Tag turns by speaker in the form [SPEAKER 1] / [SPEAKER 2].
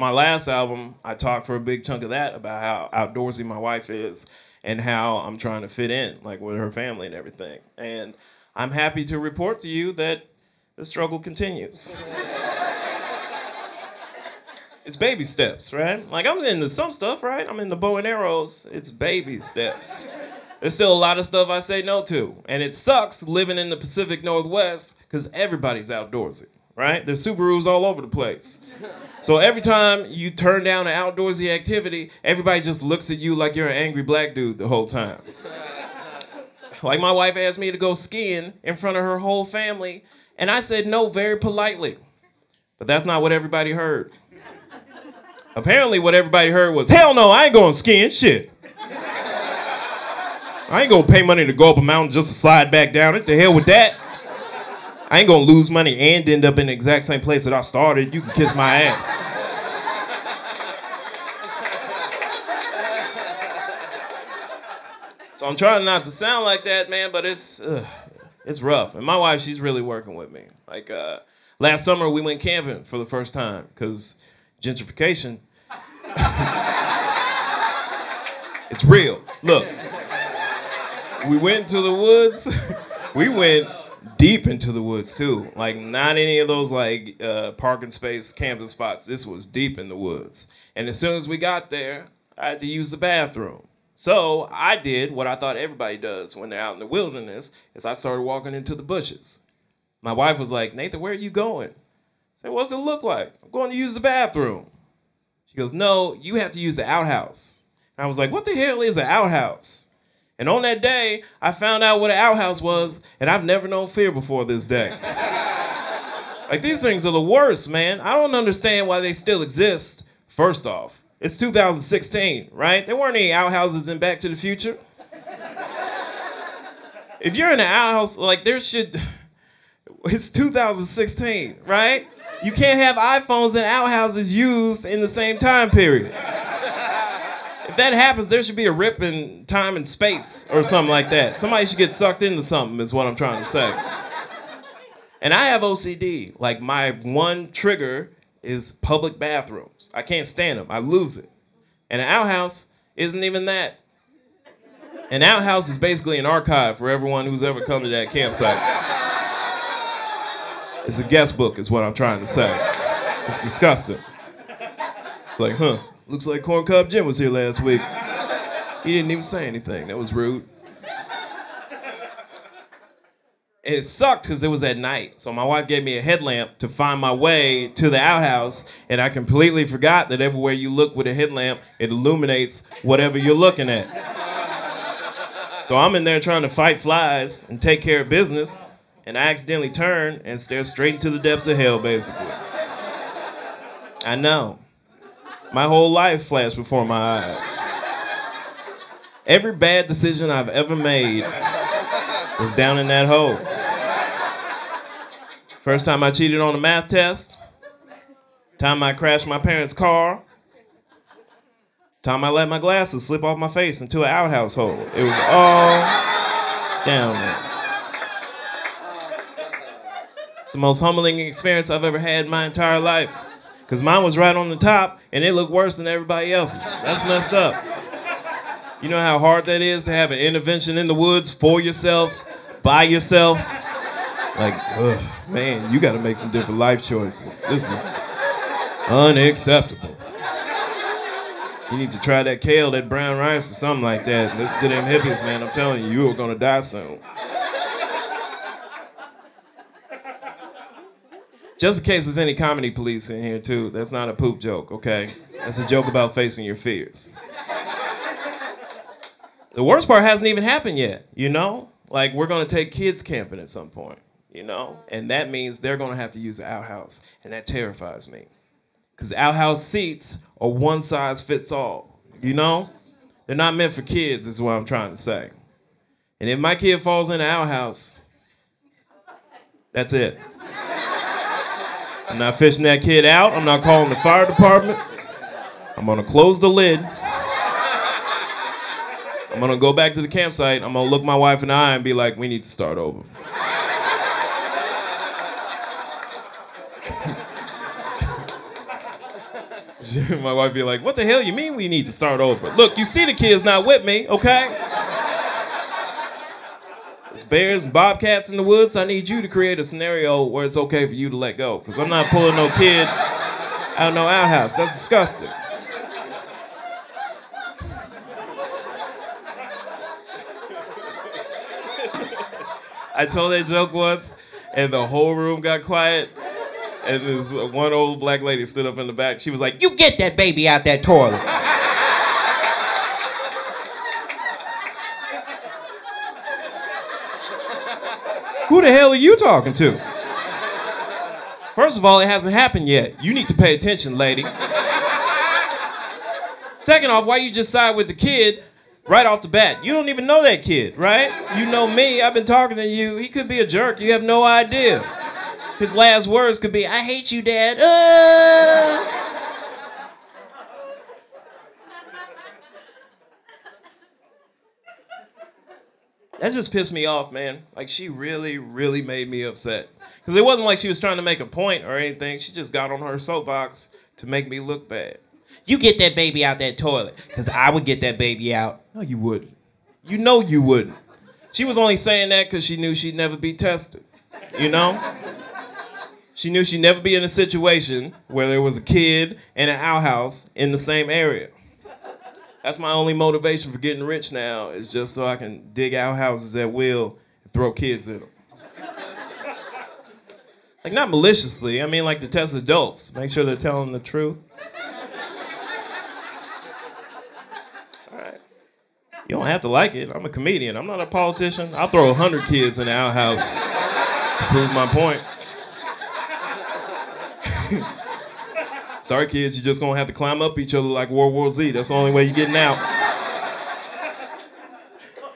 [SPEAKER 1] my last album, I talked for a big chunk of that about how outdoorsy my wife is and how I'm trying to fit in, like with her family and everything. And I'm happy to report to you that the struggle continues. It's baby steps, right? Like I'm into some stuff, right? I'm into bow and arrows. It's baby steps. There's still a lot of stuff I say no to. And it sucks living in the Pacific Northwest because everybody's outdoorsy, right? There's Subarus all over the place. So every time you turn down an outdoorsy activity, everybody just looks at you like you're an angry black dude the whole time. Like my wife asked me to go skiing in front of her whole family, and I said no very politely. But that's not what everybody heard. Apparently what everybody heard was, hell no, I ain't going skiing, shit. I ain't gonna pay money to go up a mountain just to slide back down it. The hell with that. I ain't gonna lose money and end up in the exact same place that I started. You can kiss my ass. So I'm trying not to sound like that, man, but it's rough. And my wife, she's really working with me. Like last summer, we went camping for the first time because gentrification, it's real. Look, we went to the woods. We went deep into the woods too. Like not any of those like parking space camping spots. This was deep in the woods. And as soon as we got there, I had to use the bathroom. So I did what I thought everybody does when they're out in the wilderness, is I started walking into the bushes. My wife was like, Nathan, where are you going? I said, what does it look like? I'm going to use the bathroom. She goes, no, you have to use the outhouse. And I was like, what the hell is an outhouse? And on that day, I found out what an outhouse was, and I've never known fear before this day. Like, these things are the worst, man. I don't understand why they still exist, first off. It's 2016, right? There weren't any outhouses in Back to the Future. If you're in an outhouse, like, there should... It's 2016, right? You can't have iPhones and outhouses used in the same time period. If that happens, there should be a rip in time and space or something like that. Somebody should get sucked into something is what I'm trying to say. And I have OCD. Like my one trigger is public bathrooms. I can't stand them. I lose it. And an outhouse isn't even that. An outhouse is basically an archive for everyone who's ever come to that campsite. It's a guest book is what I'm trying to say. It's disgusting. It's like, looks like Corncob Jim was here last week. He didn't even say anything. That was rude. And it sucked because it was at night. So my wife gave me a headlamp to find my way to the outhouse, and I completely forgot that everywhere you look with a headlamp, it illuminates whatever you're looking at. So I'm in there trying to fight flies and take care of business, and I accidentally turn and stare straight into the depths of hell, basically. I know. My whole life flashed before my eyes. Every bad decision I've ever made was down in that hole. First time I cheated on a math test. Time I crashed my parents' car. Time I let my glasses slip off my face into an outhouse hole. It was all down there. It's the most humbling experience I've ever had in my entire life. Because mine was right on the top, and it looked worse than everybody else's. That's messed up. You know how hard that is to have an intervention in the woods for yourself, by yourself? Like, man, you got to make some different life choices. This is unacceptable. You need to try that kale, that brown rice, or something like that. Listen to them hippies, man. I'm telling you, you are going to die soon. Just in case there's any comedy police in here, too, that's not a poop joke, okay? That's a joke about facing your fears. The worst part hasn't even happened yet, you know? Like, we're going to take kids camping at some point, you know? And that means they're going to have to use the outhouse, and that terrifies me. Because outhouse seats are one size fits all, you know? They're not meant for kids, is what I'm trying to say. And if my kid falls in the outhouse, that's it. I'm not fishing that kid out. I'm not calling the fire department. I'm going to close the lid. I'm going to go back to the campsite. I'm going to look my wife in the eye and be like, we need to start over. My wife be like, what the hell you mean we need to start over? Look, you see the kid's not with me, okay? There's bears and bobcats in the woods. I need you to create a scenario where it's okay for you to let go. Because I'm not pulling no kid out of no outhouse. That's disgusting. I told that joke once, and the whole room got quiet. And this one old black lady stood up in the back. She was like, "You get that baby out that toilet." Who the hell are you talking to? First of all, it hasn't happened yet. You need to pay attention, lady. Second off, why you just side with the kid right off the bat? You don't even know that kid, right? You know me. I've been talking to you. He could be a jerk. You have no idea. His last words could be, "I hate you, Dad." That just pissed me off, man. Like, she really, really made me upset. Because it wasn't like she was trying to make a point or anything. She just got on her soapbox to make me look bad. "You get that baby out that toilet, because I would get that baby out." No, you wouldn't. You know you wouldn't. She was only saying that because she knew she'd never be tested. You know? She knew she'd never be in a situation where there was a kid and an outhouse in the same area. That's my only motivation for getting rich now, is just so I can dig outhouses at will and throw kids in them. Like, not maliciously. I mean, like, to test adults. Make sure they're telling the truth. All right. You don't have to like it. I'm a comedian. I'm not a politician. I'll throw 100 kids in the outhouse to prove my point. Sorry, kids, you're just gonna have to climb up each other like World War Z. That's the only way you're getting out.